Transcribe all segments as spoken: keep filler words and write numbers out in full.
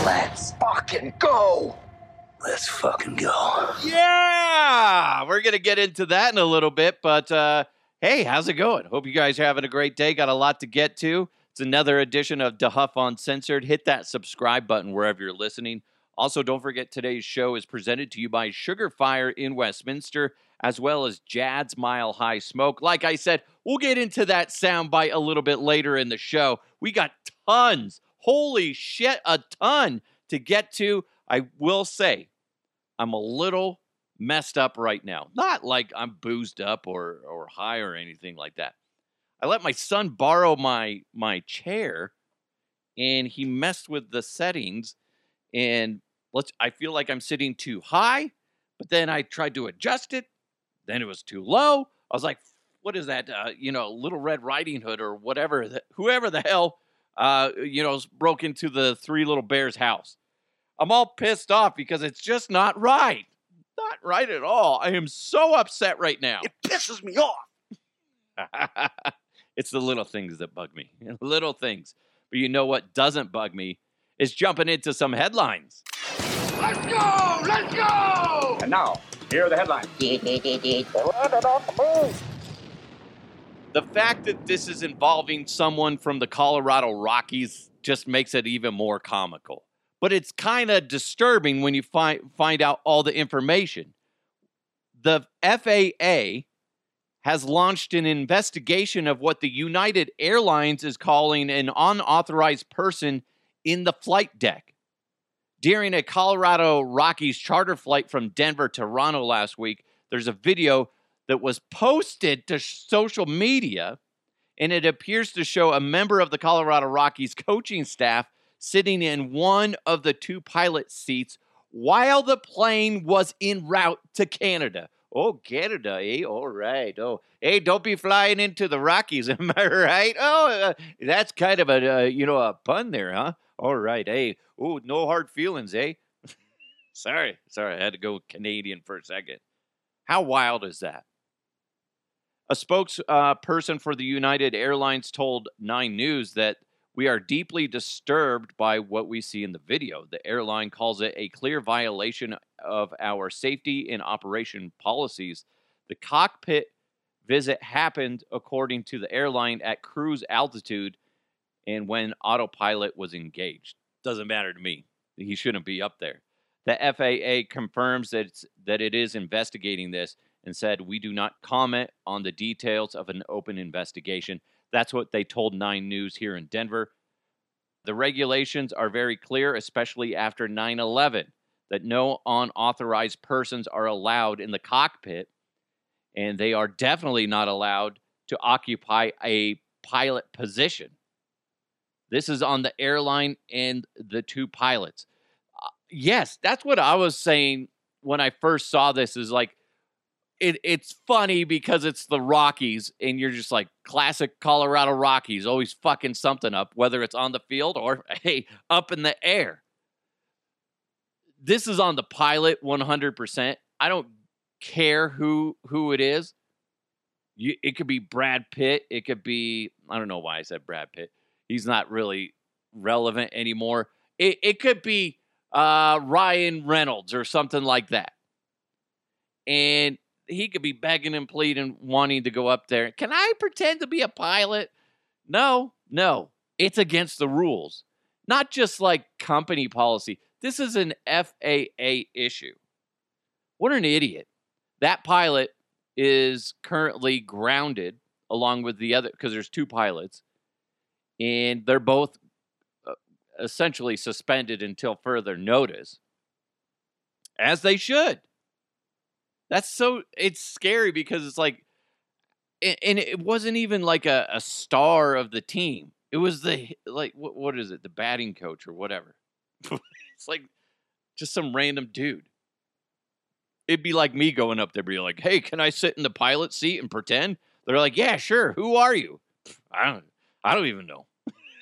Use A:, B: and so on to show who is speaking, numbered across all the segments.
A: Let's fucking go.
B: Let's fucking go.
C: Yeah! We're going to get into that in a little bit, but uh, hey, how's it going? Hope you guys are having a great day. Got a lot to get to. It's another edition of DeHuff Uncensored. Hit that subscribe button wherever you're listening. Also, don't forget today's show is presented to you by Sugar Fire in Westminster, as well as Jad's Mile High Smoke. Like I said, we'll get into that soundbite a little bit later in the show. We got tons, holy shit, a ton to get to. I will say, I'm a little messed up right now. Not like I'm boozed up or or high or anything like that. I let my son borrow my my chair, and he messed with the settings, and let's. I feel like I'm sitting too high, but then I tried to adjust it. Then it was too low. I was like, what is that? Uh, you know, Little Red Riding Hood or whatever. The, whoever the hell, uh, you know, broke into the Three Little Bears house. I'm all pissed off because it's just not right. Not right at all. I am so upset right now.
B: It pisses me off.
C: It's the little things that bug me. Little things. But you know what doesn't bug me is jumping into some headlines.
D: Let's go! Let's go!
A: And now, here are the headlines.
C: The fact that this is involving someone from the Colorado Rockies just makes it even more comical. But it's kind of disturbing when you find find out all the information. The F A A has launched an investigation of what the United Airlines is calling an unauthorized person in the flight deck. During a Colorado Rockies charter flight from Denver to Toronto last week, there's a video that was posted to social media, and it appears to show a member of the Colorado Rockies coaching staff sitting in one of the two pilot seats while the plane was en route to Canada. Oh, Canada, eh? All right. Oh, hey, don't be flying into the Rockies, am I right? Oh, uh, that's kind of a, uh, you know, a pun there, huh? All right. Hey, oh, no hard feelings, eh? sorry. Sorry, I had to go Canadian for a second. How wild is that? A spokesperson uh, for the United Airlines told Nine News that we are deeply disturbed by what we see in the video. The airline calls it a clear violation of our safety and operation policies. The cockpit visit happened, according to the airline, at cruise altitude and when autopilot was engaged. Doesn't matter to me. He shouldn't be up there. The F A A confirms that it's, that it is investigating this and said, we do not comment on the details of an open investigation. That's what they told Nine News here in Denver. The regulations are very clear, especially after nine eleven, that no unauthorized persons are allowed in the cockpit, and they are definitely not allowed to occupy a pilot position. This is on the airline and the two pilots. Uh, yes, that's what I was saying when I first saw this, is like, It, it's funny because it's the Rockies, and you're just like, classic Colorado Rockies, always fucking something up, whether it's on the field or, hey, up in the air. This is on the pilot one hundred percent. I don't care who who it is. You, it could be Brad Pitt. It could be, I don't know why I said Brad Pitt. He's not really relevant anymore. It, it could be uh, Ryan Reynolds or something like that. And he could be begging and pleading, wanting to go up there. Can I pretend to be a pilot? No, no. It's against the rules. Not just like company policy. This is an F A A issue. What an idiot. That pilot is currently grounded along with the other, because there's two pilots, and they're both uh, essentially suspended until further notice, as they should. That's so, it's scary because it's like, and it wasn't even like a, a star of the team. It was the, like, what, what is it? The batting coach or whatever. It's like just some random dude. It'd be like me going up there being like, hey, can I sit in the pilot seat and pretend? They're like, yeah, sure. Who are you? I don't, I don't even know.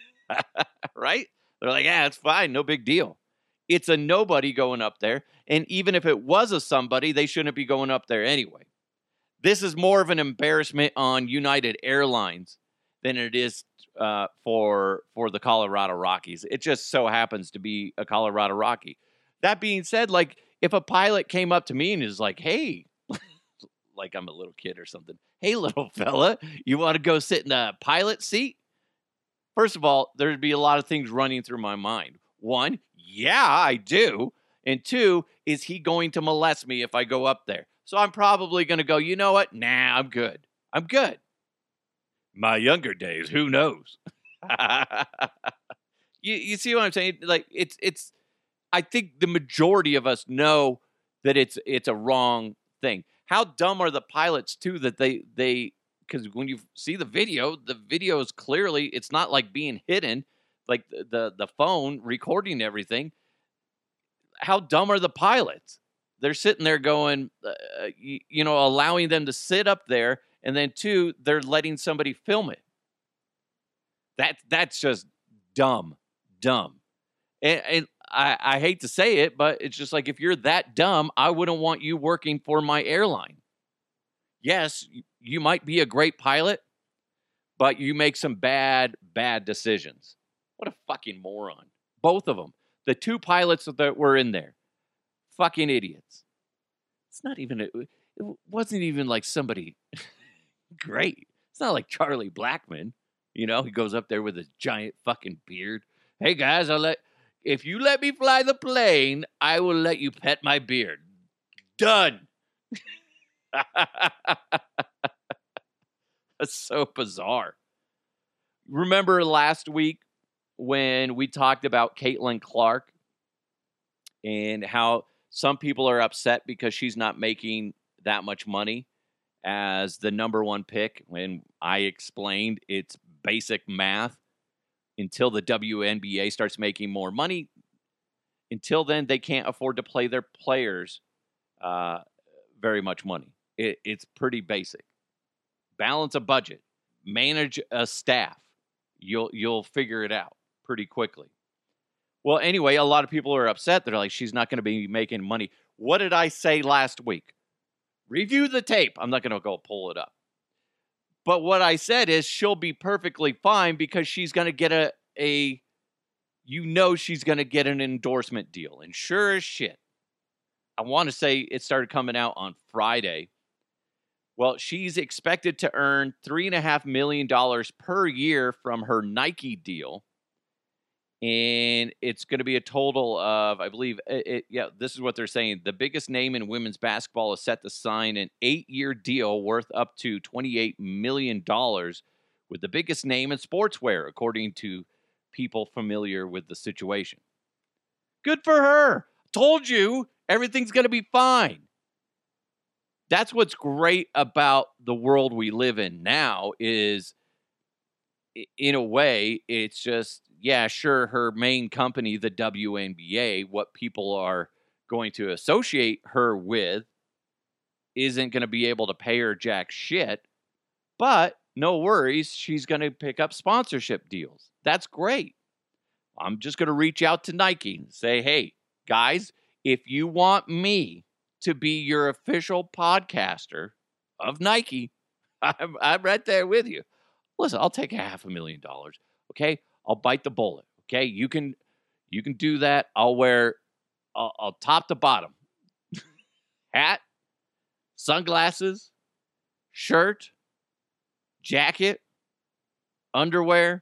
C: Right? They're like, yeah, it's fine. No big deal. It's a nobody going up there. And even if it was a somebody, they shouldn't be going up there anyway. This is more of an embarrassment on United Airlines than it is uh, for for the Colorado Rockies. It just so happens to be a Colorado Rocky. That being said, like if a pilot came up to me and is like, "Hey," like I'm a little kid or something, "Hey, little fella, you want to go sit in the pilot seat?" First of all, there'd be a lot of things running through my mind. One, yeah, I do. And two, is he going to molest me if I go up there? So I'm probably going to go, you know what? Nah, I'm good. I'm good. My younger days, who knows? you, you see what I'm saying? Like it's it's. I think the majority of us know that it's it's a wrong thing. How dumb are the pilots too that they they because when you see the video, the video is clearly it's not like being hidden, like the the, the phone recording everything. How dumb are the pilots? They're sitting there going, uh, you, you know, allowing them to sit up there, and then two, they're letting somebody film it. That that's just dumb, dumb. And, and I, I hate to say it, but it's just like if you're that dumb, I wouldn't want you working for my airline. Yes, you might be a great pilot, but you make some bad, bad decisions. What a fucking moron. Both of them. The two pilots that were in there, fucking idiots. It's not even, a, it wasn't even like somebody great. It's not like Charlie Blackmon. You know, he goes up there with his giant fucking beard. Hey guys, I'll let, if you let me fly the plane, I will let you pet my beard. Done. That's so bizarre. Remember last week when we talked about Caitlin Clark and how some people are upset because she's not making that much money as the number one pick? When I explained it's basic math. Until the W N B A starts making more money, until then, they can't afford to play their players uh, very much money. It, it's pretty basic. Balance a budget. Manage a staff. You'll you'll figure it out pretty quickly. Well, anyway, a lot of people are upset. They're like, she's not going to be making money. What did I say last week? Review the tape. I'm not going to go pull it up. But what I said is she'll be perfectly fine because she's going to get a, a, you know she's going to get an endorsement deal. And sure as shit, I want to say it started coming out on Friday. Well, she's expected to earn three point five million dollars per year from her Nike deal. And it's going to be a total of, I believe, it, it, yeah, this is what they're saying. The biggest name in women's basketball is set to sign an eight-year deal worth up to twenty-eight million dollars with the biggest name in sportswear, according to people familiar with the situation. Good for her. Told you everything's going to be fine. That's what's great about the world we live in now is, in a way, it's just, yeah, sure, her main company, the W N B A, what people are going to associate her with isn't going to be able to pay her jack shit, but no worries, she's going to pick up sponsorship deals. That's great. I'm just going to reach out to Nike and say, hey, guys, if you want me to be your official podcaster of Nike, I'm, I'm right there with you. Listen, I'll take a half a million dollars, okay? I'll bite the bullet, okay? You can you can do that. I'll wear, I'll, I'll top to bottom. Hat, sunglasses, shirt, jacket, underwear,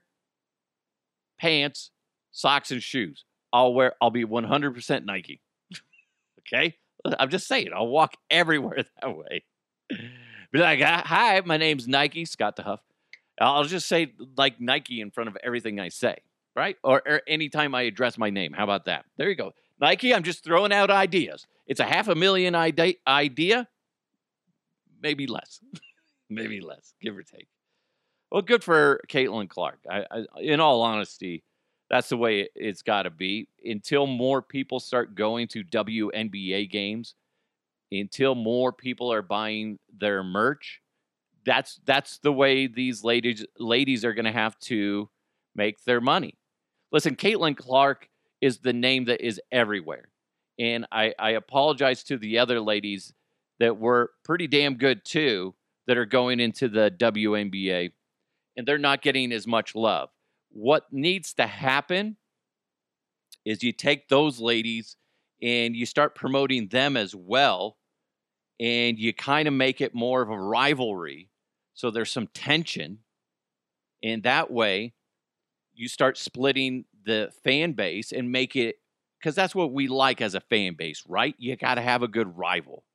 C: pants, socks, and shoes. I'll wear, I'll be one hundred percent Nike, okay? I'm just saying, I'll walk everywhere that way. Be like, hi, my name's Nike, Scott DeHuff. I'll just say like Nike in front of everything I say, right? Or, or anytime I address my name. How about that? There you go. Nike, I'm just throwing out ideas. It's a half a million ide- idea. Maybe less. Maybe less, give or take. Well, good for Caitlin Clark. I, I, in all honesty, that's the way it, it's got to be. Until more people start going to W N B A games, until more people are buying their merch, That's that's the way these ladies ladies are going to have to make their money. Listen, Caitlin Clark is the name that is everywhere. And I, I apologize to the other ladies that were pretty damn good too that are going into the W N B A. and they're not getting as much love. What needs to happen is you take those ladies and you start promoting them as well, and you kind of make it more of a rivalry, so there's some tension, and that way you start splitting the fan base and make it, because that's what we like as a fan base, right? You got to have a good rival.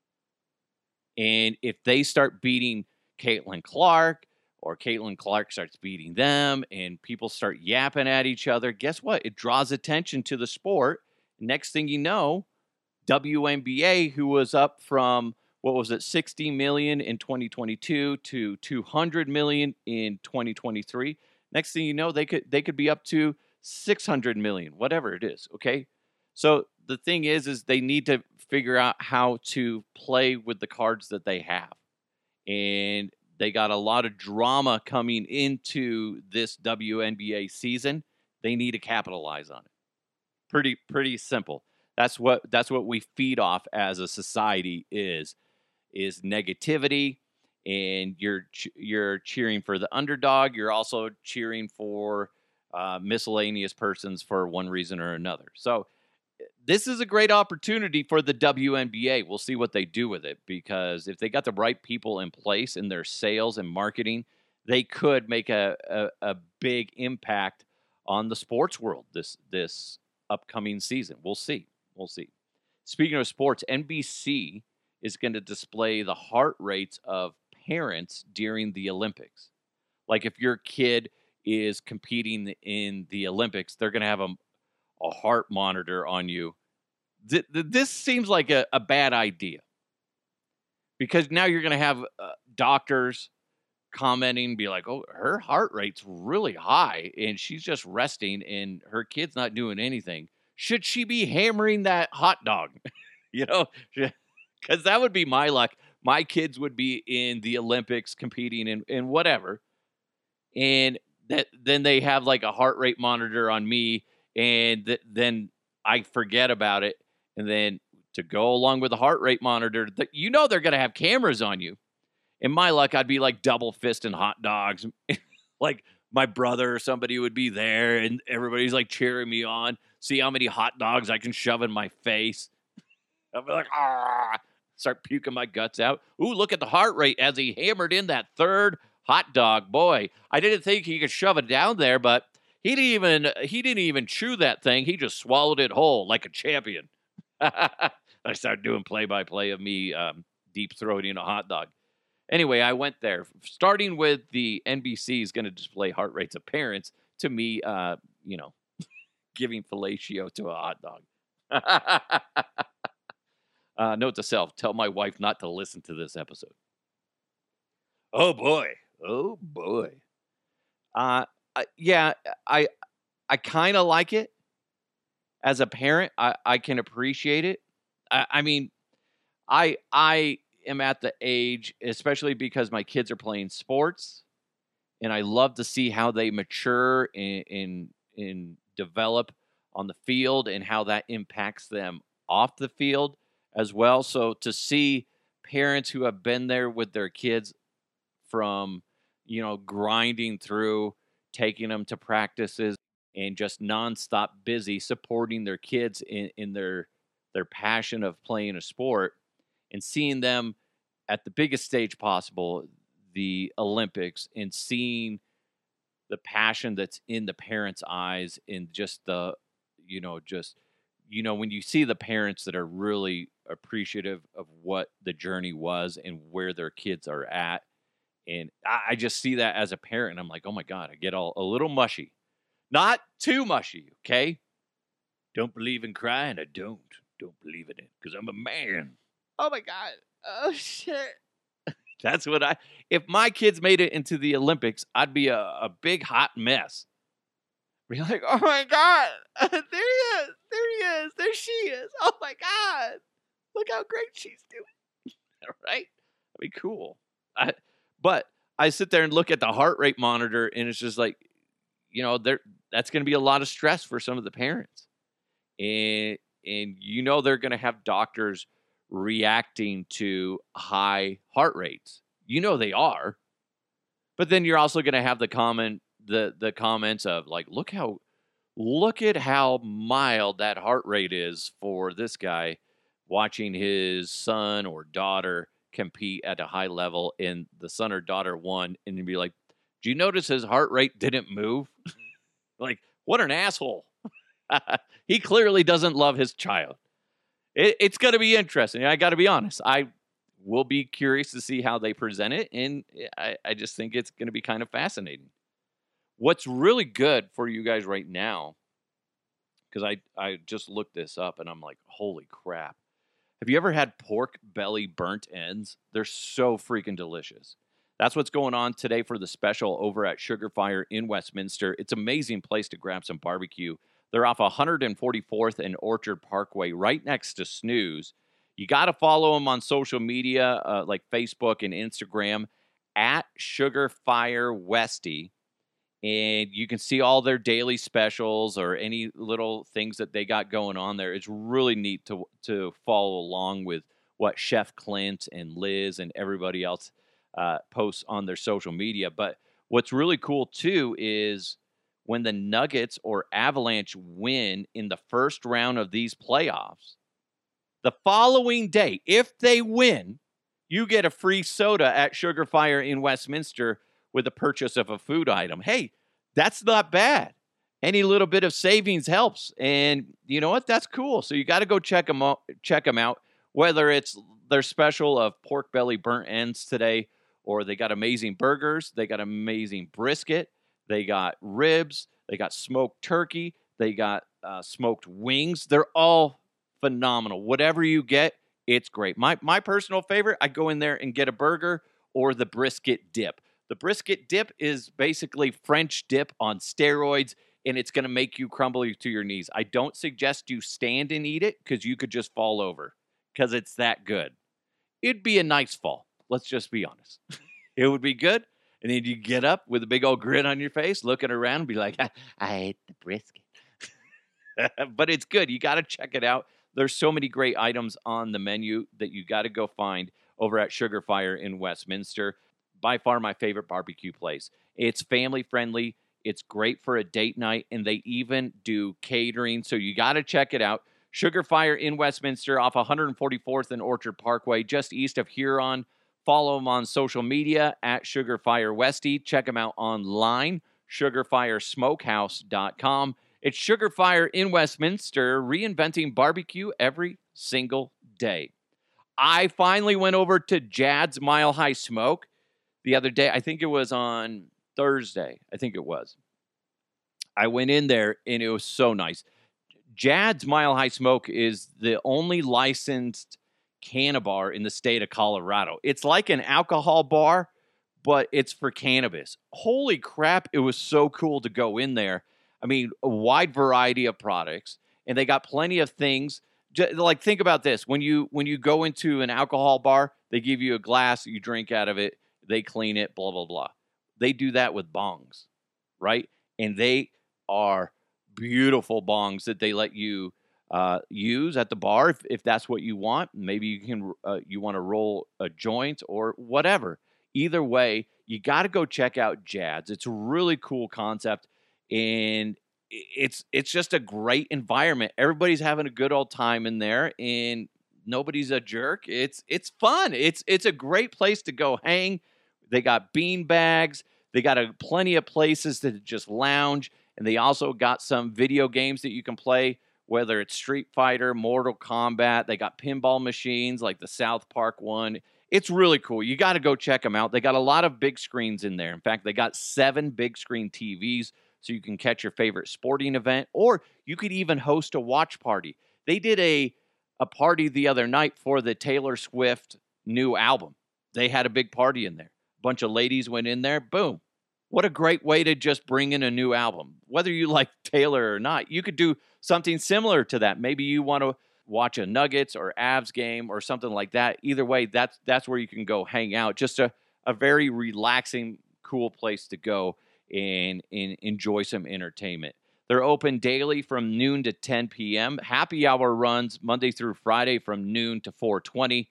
C: And if they start beating Caitlin Clark, or Caitlin Clark starts beating them, and people start yapping at each other, guess what? It draws attention to the sport. Next thing you know, W N B A, who was up from, what was it, sixty million in twenty twenty-two to two hundred million in twenty twenty-three. Next thing you know, they could they could be up to six hundred million, whatever it is, okay? So the thing is, is they need to figure out how to play with the cards that they have. And they got a lot of drama coming into this W N B A season. They need to capitalize on it. Pretty, pretty simple. That's what that's what we feed off as a society is, is negativity, and you're you're cheering for the underdog. You're also cheering for uh, miscellaneous persons for one reason or another. So this is a great opportunity for the W N B A. We'll see what they do with it, because if they got the right people in place in their sales and marketing, they could make a, a, a big impact on the sports world this this upcoming season. We'll see. We'll see. Speaking of sports, N B C is going to display the heart rates of parents during the Olympics. Like if your kid is competing in the Olympics, they're going to have a, a heart monitor on you. Th- th- this seems like a, a bad idea, because now you're going to have uh, doctors commenting, be like, oh, her heart rate's really high and she's just resting and her kid's not doing anything. Should she be hammering that hot dog? You know, because that would be my luck. My kids would be in the Olympics competing in, in whatever. And that then they have like a heart rate monitor on me, and th- then I forget about it. And then to go along with the heart rate monitor, th- you know they're going to have cameras on you. In my luck, I'd be like double fisting hot dogs. Like my brother or somebody would be there, and everybody's like cheering me on. See how many hot dogs I can shove in my face. I'll be like, ah, start puking my guts out. Ooh, look at the heart rate as he hammered in that third hot dog. Boy, I didn't think he could shove it down there, but he didn't even he didn't even chew that thing. He just swallowed it whole like a champion. I started doing play-by-play of me um, deep-throating a hot dog. Anyway, I went there. Starting with the N B C is going to display heart rates of parents, to me, uh, you know, giving fellatio to a hot dog. uh, note to self, tell my wife not to listen to this episode. Oh, boy. Oh, boy. Uh, uh yeah, I I kind of like it. As a parent, I, I can appreciate it. I, I mean, I I... am at the age, especially because my kids are playing sports, and I love to see how they mature and, and, and develop on the field, and how that impacts them off the field as well. So to see parents who have been there with their kids from, you know, grinding through, taking them to practices, and just nonstop busy supporting their kids in, in their their passion of playing a sport, and seeing them at the biggest stage possible, the Olympics, and seeing the passion that's in the parents' eyes, and just the, you know, just, you know, when you see the parents that are really appreciative of what the journey was and where their kids are at. And I, I just see that as a parent, and I'm like, oh my God, I get all a little mushy. Not too mushy, okay? Don't believe in crying? I don't. Don't believe in it, because I'm a man. Oh my God. Oh, shit. That's what I... If my kids made it into the Olympics, I'd be a, a big hot mess. Be like, oh my God. There he is. There he is. There she is. Oh my God. Look how great she's doing. Right? That'd be cool. I, but I sit there and look at the heart rate monitor, and it's just like, you know, there that's going to be a lot of stress for some of the parents. And, and you know they're going to have doctors reacting to high heart rates. You know they are. But then you're also going to have the comment, the the comments of like, look how, look at how mild that heart rate is for this guy watching his son or daughter compete at a high level, and the son or daughter won, and you'd be like, do you notice his heart rate didn't move? Like, what an asshole. He clearly doesn't love his child. It, it's going to be interesting. I got to be honest. I will be curious to see how they present it, and I, I just think it's going to be kind of fascinating. What's really good for you guys right now, because I, I just looked this up, and I'm like, holy crap. Have you ever had pork belly burnt ends? They're so freaking delicious. That's what's going on today for the special over at Sugar Fire in Westminster. It's an amazing place to grab some barbecue. They're off one forty-fourth and Orchard Parkway, right next to Snooze. You got to follow them on social media, uh, like Facebook and Instagram, at Sugar Fire Westy. And you can see all their daily specials or any little things that they got going on there. It's really neat to to follow along with what Chef Clint and Liz and everybody else uh, posts on their social media. But what's really cool, too, is when the Nuggets or Avalanche win in the first round of these playoffs, the following day, if they win, you get a free soda at Sugar Fire in Westminster with the purchase of a food item. Hey, that's not bad. Any little bit of savings helps. And you know what? That's cool. So you got to go check them out, check them out, whether it's their special of pork belly burnt ends today, or they got amazing burgers, they got amazing brisket, they got ribs, they got smoked turkey, they got uh, smoked wings. They're all phenomenal. Whatever you get, it's great. My my personal favorite, I go in there and get a burger or the brisket dip. The brisket dip is basically French dip on steroids, and it's going to make you crumble to your knees. I don't suggest you stand and eat it because you could just fall over because it's that good. It'd be a nice fall. Let's just be honest. It would be good. And then you get up with a big old grin on your face, looking around and be like, I, I ate the brisket. But it's good. You got to check it out. There's so many great items on the menu that you got to go find over at Sugar Fire in Westminster. By far my favorite barbecue place. It's family friendly. It's great for a date night, and they even do catering. So you got to check it out. Sugar Fire in Westminster off one forty-fourth and Orchard Parkway, just east of Huron. Follow them on social media at Sugar Fire Westy. Check them out online, sugar fire smokehouse dot com. It's Sugar Fire in Westminster, reinventing barbecue every single day. I finally went over to Jad's Mile High Smoke the other day. I think it was on Thursday. I think it was. I went in there, and it was so nice. Jad's Mile High Smoke is the only licensed canna bar in the state of Colorado. It's like an alcohol bar, but it's for cannabis. Holy crap, it was so cool to go in there. I mean, a wide variety of products, and they got plenty of things. Like, think about this. When you when you go into an alcohol bar, they give you a glass, you drink out of it, they clean it, blah, blah, blah. They do that with bongs, right? And they are beautiful bongs that they let you uh, use at the bar if, if that's what you want. Maybe you can uh, you want to roll a joint or whatever. Either way, you got to go check out Jad's. It's a really cool concept, and it's it's just a great environment. Everybody's having a good old time in there, and nobody's a jerk. It's it's fun. It's it's a great place to go hang. They got bean bags. They got a, plenty of places to just lounge. And they also got some video games that you can play, whether it's Street Fighter, Mortal Kombat. They got pinball machines like the South Park one. It's really cool. You got to go check them out. They got a lot of big screens in there. In fact, they got seven big screen T Vs so you can catch your favorite sporting event, or you could even host a watch party. They did a, a party the other night for the Taylor Swift new album. They had a big party in there. Bunch of ladies went in there. Boom. What a great way to just bring in a new album. Whether you like Taylor or not, you could do something similar to that. Maybe you want to watch a Nuggets or Avs game or something like that. Either way, that's that's where you can go hang out. Just a, a very relaxing, cool place to go and, and enjoy some entertainment. They're open daily from noon to ten p.m. Happy hour runs Monday through Friday from noon to four twenty.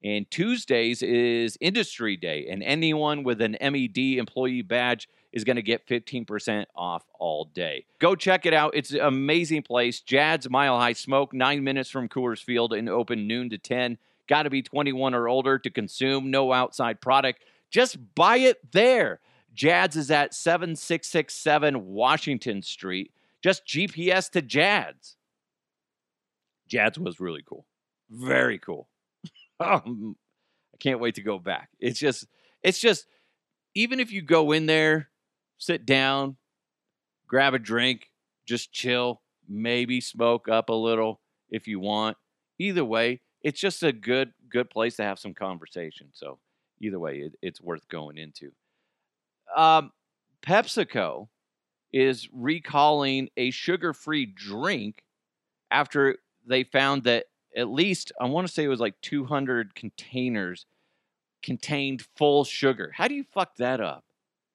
C: And Tuesdays is Industry Day, and anyone with an M E D employee badge is going to get fifteen percent off all day. Go check it out. It's an amazing place. Jad's Mile High Smoke, nine minutes from Coors Field and open noon to ten. Got to be twenty-one or older to consume. No outside product. Just buy it there. Jad's is at seven six six seven Washington Street. Just G P S to Jad's. Jad's was really cool. Very cool. Um, I can't wait to go back. It's just, it's just, even if you go in there, sit down, grab a drink, just chill, maybe smoke up a little if you want. Either way, it's just a good, good place to have some conversation. So either way, it, it's worth going into. Um, PepsiCo is recalling a sugar-free drink after they found that at least, I want to say it was like two hundred containers contained full sugar. How do you fuck that up?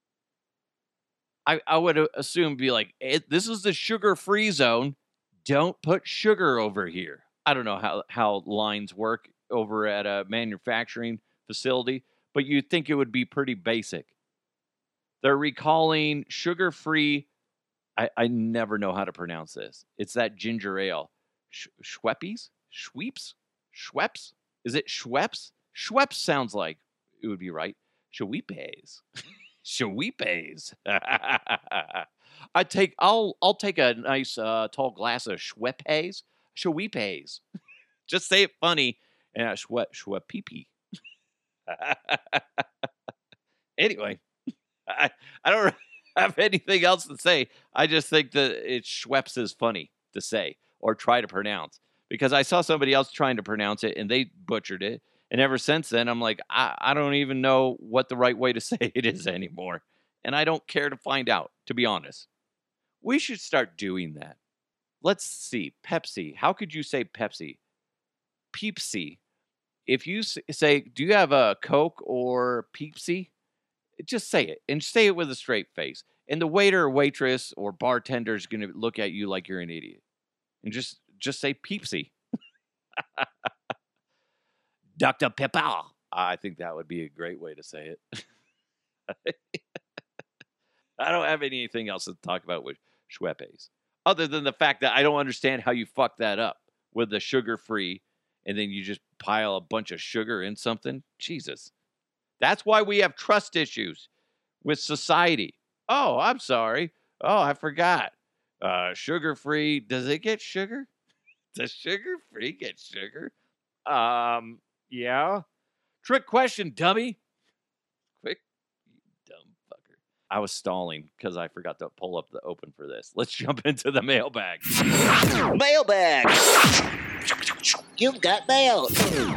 C: I, I would assume be like, this is the sugar-free zone. Don't put sugar over here. I don't know how, how lines work over at a manufacturing facility, but you'd think it would be pretty basic. They're recalling sugar-free, I, I never know how to pronounce this. It's that ginger ale. Sh- Schweppes? Schweeps? Schweppes? Is it Schweppes? Schweppes sounds like it would be right. Schweppes. Schweppes. I take. I'll. I'll take a nice uh, tall glass of Schweppes. Schweppes. Just say it funny and uh, Schwe Schweppee. Anyway, I I don't have anything else to say. I just think that it Schweppes is funny to say or try to pronounce. Because I saw somebody else trying to pronounce it, and they butchered it. And ever since then, I'm like, I, I don't even know what the right way to say it is anymore. And I don't care to find out, to be honest. We should start doing that. Let's see. Pepsi. How could you say Pepsi? Peepsy. If you say, do you have a Coke or Peepsy? Just say it. And say it with a straight face. And the waiter or waitress or bartender is going to look at you like you're an idiot. And just... Just say Peepsy. Doctor Pepper. I think that would be a great way to say it. I don't have anything else to talk about with Schweppes. Other than the fact that I don't understand how you fuck that up with the sugar-free and then you just pile a bunch of sugar in something. Jesus. That's why we have trust issues with society. Oh, I'm sorry. Oh, I forgot. Uh, sugar-free. Does it get sugar? Does sugar-free get sugar? Um, yeah. Trick question, dummy. Quick, you dumb fucker. I was stalling because I forgot to pull up the open for this. Let's jump into the mailbag.
E: Mailbag. You've got mail.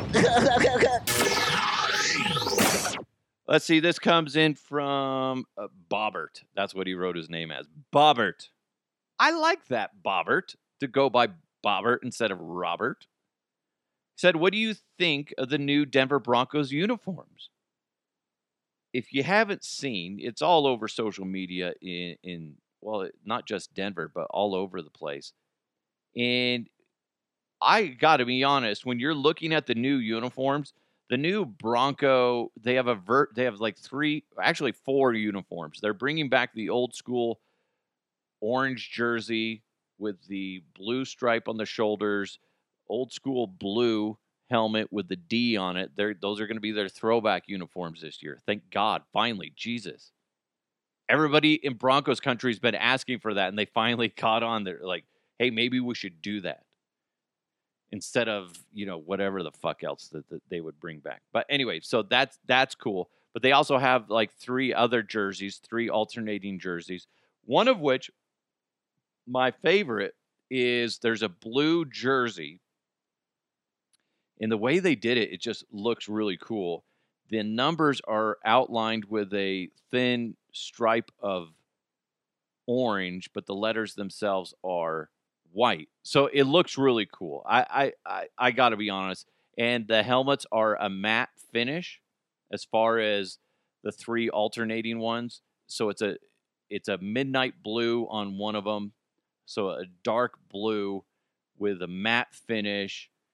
C: Let's see. This comes in from uh, Bobbert. That's what he wrote his name as. Bobbert. I like that, Bobbert, to go by Bobbert instead of Robert. Said, what do you think of the new Denver Broncos uniforms? If you haven't seen, it's all over social media in, in well, not just Denver, but all over the place. And I got to be honest, when you're looking at the new uniforms, the new Bronco, they have a vert, they have like three, actually four uniforms. They're bringing back the old school orange jersey with the blue stripe on the shoulders, old school blue helmet with the D on it. They're, those are going to be their throwback uniforms this year. Thank God. Finally, Jesus. Everybody in Broncos country has been asking for that, and they finally caught on. They're like, hey, maybe we should do that instead of, you know, whatever the fuck else that, that they would bring back. But anyway, so that's that's cool. But they also have like three other jerseys, three alternating jerseys, one of which, my favorite, is there's a blue jersey. And the way they did it, it just looks really cool. The numbers are outlined with a thin stripe of orange, but the letters themselves are white. So it looks really cool. I I I, I got to be honest. And the helmets are a matte finish as far as the three alternating ones. So it's a it's a midnight blue on one of them. So a dark blue with a matte finish,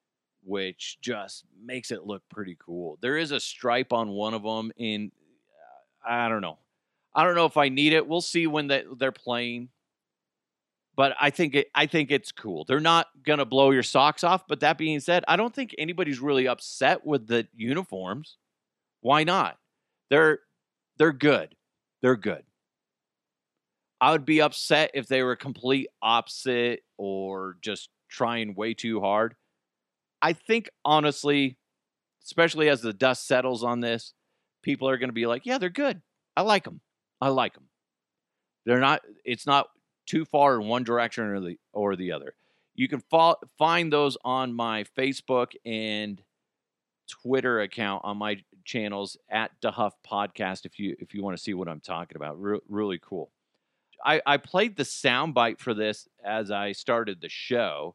C: which just makes it look pretty cool. There is a stripe on one of them, and uh, I don't know. I don't know if I need it. We'll see when they, they're playing. But I think it, I think it's cool. They're not going to blow your socks off. But that being said, I don't think anybody's really upset with the uniforms. Why not? They're they're good. They're good. I would be upset if they were complete opposite or just trying way too hard. I think, honestly, especially as the dust settles on this, people are going to be like, yeah, they're good. I like them. I like them. They're not, it's not too far in one direction or the, or the other. You can fo- find those on my Facebook and Twitter account on my channels at DeHuff Podcast if you if you want to see what I'm talking about. Re- really cool. I, I played the soundbite for this as I started the show.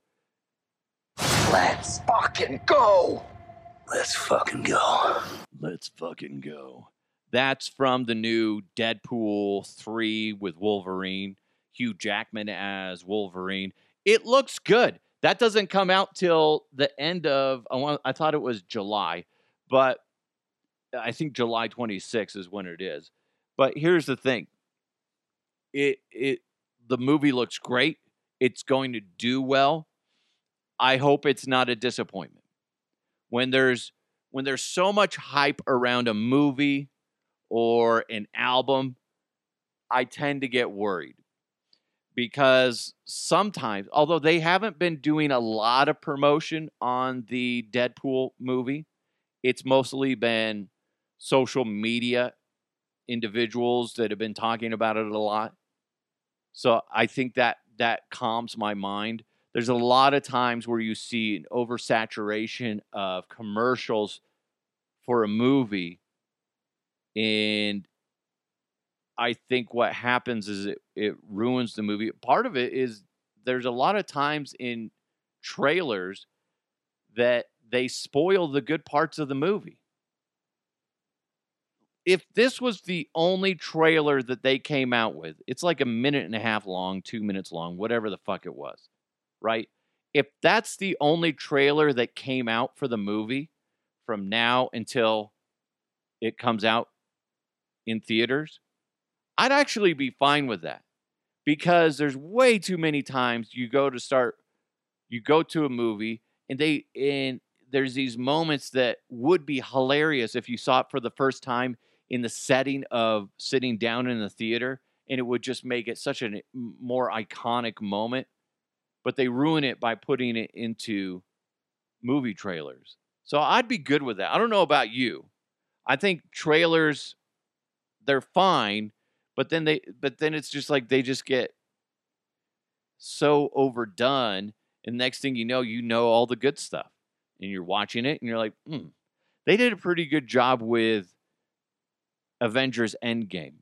A: Let's fucking go.
B: Let's fucking go.
C: Let's fucking go. That's from the new Deadpool three with Wolverine. Hugh Jackman as Wolverine. It looks good. That doesn't come out till the end of, I, want, I thought it was July, but I think July twenty-sixth is when it is. But here's the thing. It it the movie looks great. It's going to do well. I hope it's not a disappointment. When there's when there's so much hype around a movie or an album, I tend to get worried. Because sometimes, although they haven't been doing a lot of promotion on the Deadpool movie, it's mostly been social media individuals that have been talking about it a lot. So I think that that calms my mind. There's a lot of times where you see an oversaturation of commercials for a movie, and I think what happens is it, it ruins the movie. Part of it is there's a lot of times in trailers that they spoil the good parts of the movie. If this was the only trailer that they came out with, it's like a minute and a half long, two minutes long, whatever the fuck it was, right? If that's the only trailer that came out for the movie from now until it comes out in theaters, I'd actually be fine with that, because there's way too many times you go to start, you go to a movie and they, and there's these moments that would be hilarious if you saw it for the first time in the setting of sitting down in the theater, and it would just make it such a more iconic moment, but they ruin it by putting it into movie trailers. So I'd be good with that. I don't know about you. I think trailers, they're fine. But then they, but then it's just like they just get so overdone, and next thing you know, you know all the good stuff, and you're watching it, and you're like, hmm, they did a pretty good job with Avengers Endgame,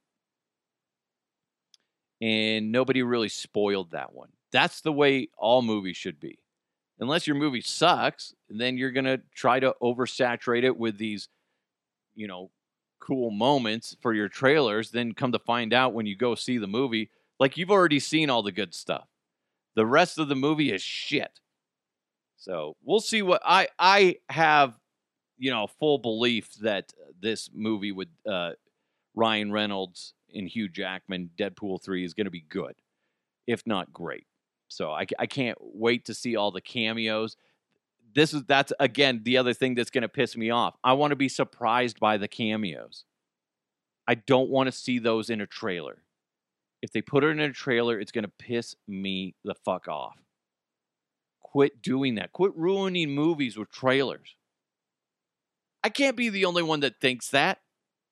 C: and nobody really spoiled that one. That's the way all movies should be, unless your movie sucks, and then you're gonna try to oversaturate it with these, you know, cool moments for your trailers, then come to find out when you go see the movie, like you've already seen all the good stuff. The rest of the movie is shit. So we'll see what I, I have, you know, full belief that this movie with uh, Ryan Reynolds and Hugh Jackman, Deadpool three, is going to be good, if not great. So I, I can't wait to see all the cameos. This is that's again the other thing that's going to piss me off. I want to be surprised by the cameos. I don't want to see those in a trailer. If they put it in a trailer, it's going to piss me the fuck off. Quit doing that. Quit ruining movies with trailers. I can't be the only one that thinks that.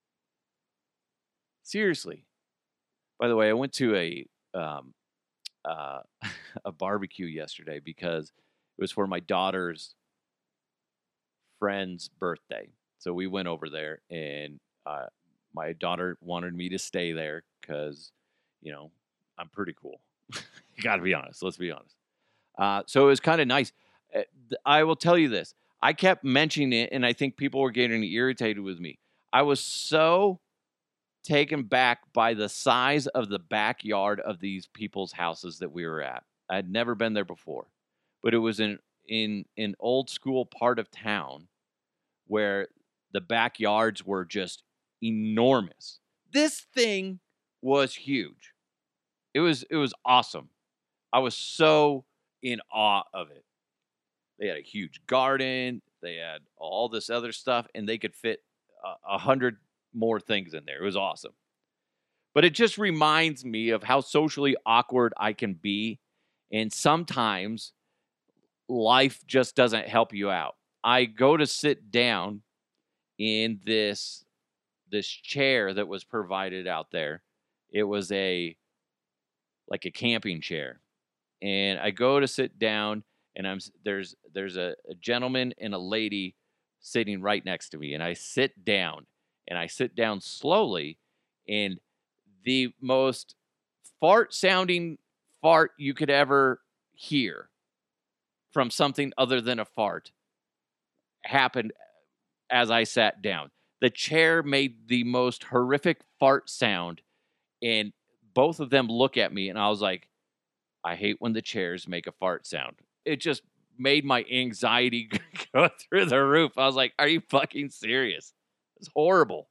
C: Seriously. By the way, I went to a um, uh, a barbecue yesterday because it was for my daughter's friend's birthday. So we went over there, and uh, my daughter wanted me to stay there because, you know, I'm pretty cool. You got to be honest. Let's be honest. Uh, so it was kind of nice. I will tell you this. I kept mentioning it, and I think people were getting irritated with me. I was so taken back by the size of the backyard of these people's houses that we were at. I had never been there before. But it was an in an old school part of town where the backyards were just enormous. This thing was huge. It was it was awesome. I was so in awe of it. They had a huge garden. They had all this other stuff, and they could fit a, a hundred more things in there. It was awesome. But it just reminds me of how socially awkward I can be. And sometimes life just doesn't help you out. I go to sit down in this, this chair that was provided out there. It was a like a camping chair. And I go to sit down, and I'm there's there's a, a gentleman and a lady sitting right next to me. And I sit down, and I sit down slowly, and the most fart-sounding fart you could ever hear from something other than a fart happened as I sat down. The chair made the most horrific fart sound, and both of them look at me, and I was like, I hate when the chairs make a fart sound. It just made my anxiety go through the roof. I was like, are you fucking serious? It's horrible.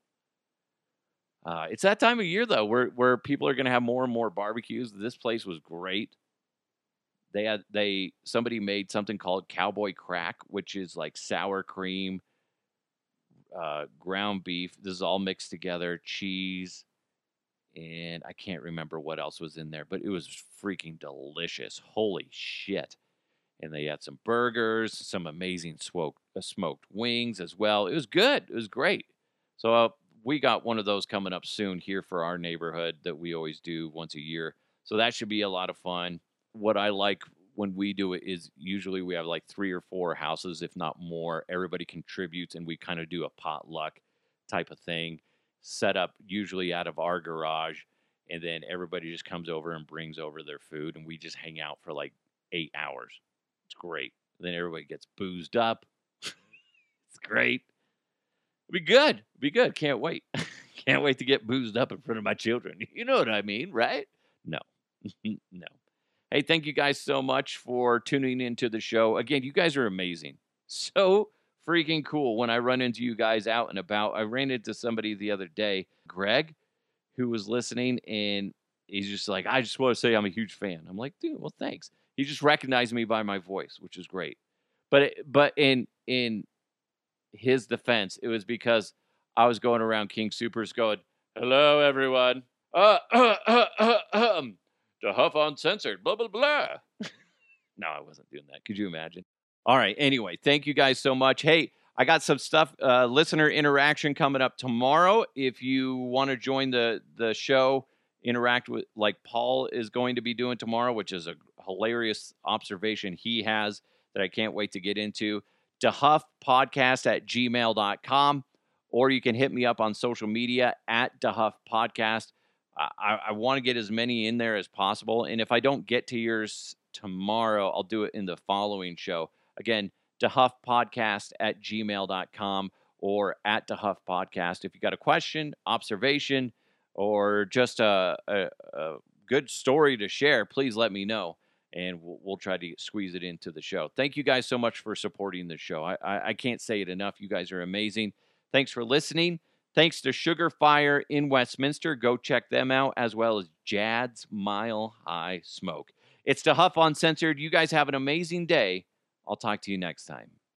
C: Uh, it's that time of year, though, where, where people are going to have more and more barbecues. This place was great. They had they somebody made something called Cowboy Crack, which is like sour cream, uh, ground beef. This is all mixed together, cheese, and I can't remember what else was in there, but it was freaking delicious. Holy shit. And they had some burgers, some amazing smoked, uh, smoked wings as well. It was good. It was great. So uh, we got one of those coming up soon here for our neighborhood that we always do once a year. So that should be a lot of fun. What I like when we do it is usually we have like three or four houses, if not more. Everybody contributes, and we kind of do a potluck type of thing, set up usually out of our garage, and then everybody just comes over and brings over their food, and we just hang out for like eight hours. It's great. Then everybody gets boozed up. It's great. It'll be good. It'll be good. Can't wait. Can't wait to get boozed up in front of my children. You know what I mean, right? No. No. Hey, thank you guys so much for tuning into the show. Again, you guys are amazing. So freaking cool when I run into you guys out and about. I ran into somebody the other day, Greg, who was listening, and he's just like, I just want to say I'm a huge fan. I'm like, dude, well, thanks. He just recognized me by my voice, which is great. But it, but in in his defense, it was because I was going around King Supers going, hello, everyone. Uh, uh, uh, uh, um, to Huff Uncensored, blah, blah, blah. No, I wasn't doing that. Could you imagine? All right. Anyway, thank you guys so much. Hey, I got some stuff, uh, listener interaction coming up tomorrow. If you want to join the, the show, interact with like Paul is going to be doing tomorrow, which is a hilarious observation he has that I can't wait to get into. DeHuffPodcast at gmail dot com, or you can hit me up on social media at DeHuffPodcast. I, I want to get as many in there as possible. And if I don't get to yours tomorrow, I'll do it in the following show. Again, DeHuffPodcast at gmail dot com or at DeHuffPodcast. If you got a question, observation, or just a, a, a good story to share, please let me know, and we'll, we'll try to squeeze it into the show. Thank you guys so much for supporting the show. I, I, I can't say it enough. You guys are amazing. Thanks for listening. Thanks to Sugar Fire in Westminster. Go check them out, as well as Jad's Mile High Smoke. It's DeHuff Uncensored. You guys have an amazing day. I'll talk to you next time.